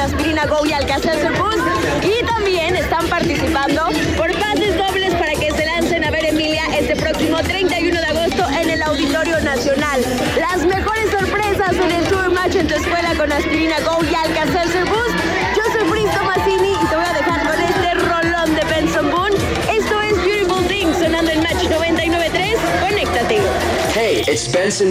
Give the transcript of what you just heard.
Aspirina Go y Alka-Seltzer Boost. Y también están participando por pases dobles para que se lancen a ver Emilia este próximo 31 de agosto en el Auditorio Nacional. Las mejores sorpresas en el Tour Match en tu escuela con Aspirina Go y Alka-Seltzer Boost. Yo soy Pris Tomasini y te voy a dejar con este rolón de Benson Boone. Esto es Beautiful Things sonando en Match 99.3. Conéctate. Hey, it's Benson